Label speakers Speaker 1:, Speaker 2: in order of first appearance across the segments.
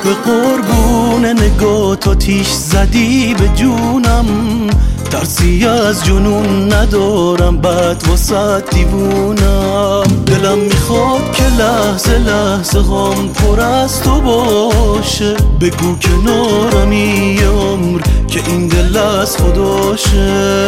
Speaker 1: به قربون نگاه تو تیش زدی به جونم، ترسی از جنون ندارم بعد واسه دیوونم. دلم میخواد که لحظه لحظه غم پر از تو باشه، بگو کنارم یه عمر که این دل از خداشه.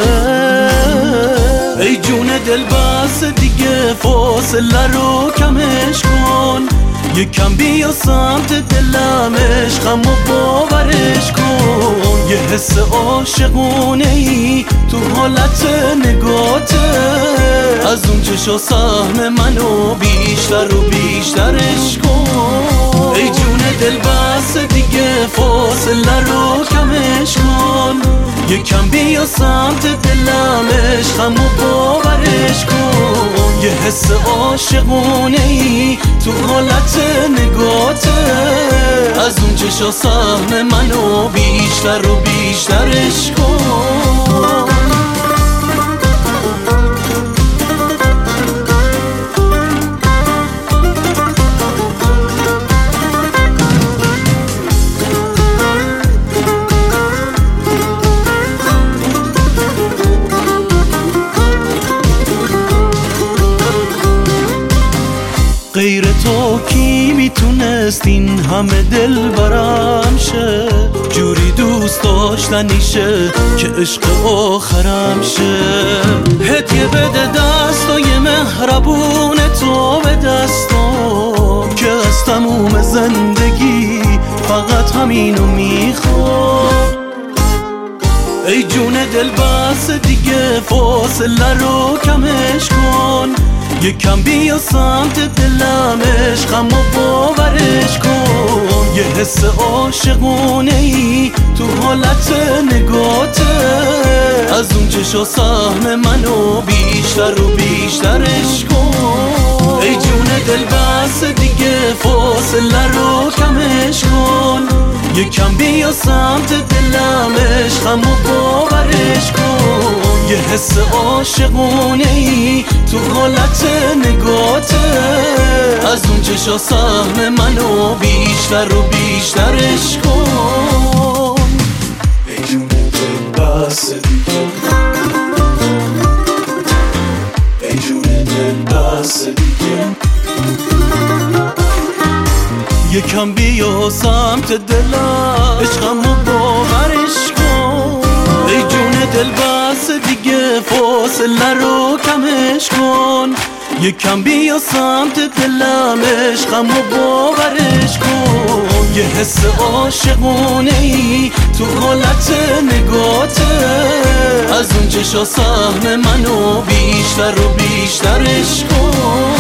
Speaker 1: ای جون دل بس دیگه فاصله رو کمش کن، یکم بیا سمت دلم عشقم و باورش کن. یه حس عاشقونه ای تو حالت نگاته، از اون چشا سهم منو بیشتر و بیشترش کن. ای جون دل بس دیگه فاصله رو کمش کن، یکم بیا سمت دلم عشقم و باورش کن. یه حس عاشقونه ای تو حالت نگاته، از اون چشا سهم منو بیشتر و بیشترش کن. غیر تو کی میتونست این همه دل برم شه، جوری دوست داشتنیشه که عشق آخرم شه. هدیه بده دستای مهربون تو به دستم، که از تموم زندگی فقط همینو میخوام. ای جون دل بس دیگه فاصله رو کمش کن، یکم بیا سمت دلم عشقم و باورش کن. یه حس عاشقونه ای تو حالت نگاته، از اون چشا سهم منو بیشتر و بیشترش کن. ای جون دل بس دیگه فاصله رو کمش کن، یکم بیا سمت دلم عشقم و باورش کن. یه حس عاشقونه ای تو حالت نگاته، از اون چشا سهم منو بیشتر و بیشترش کن.
Speaker 2: ای جون دل بس دیگه، ای جون دل بس دیگه،
Speaker 1: یکم بیا سمت دلم عشقم و باورش کن. ای جون دل بس دیگه فاصله رو کمش کن، یکم بیا سمت دلم عشقم و باورش کن. یه حس عاشقونه ای تو حالت نگاته، از اون چشا سهم منو بیشتر و بیشترش کن.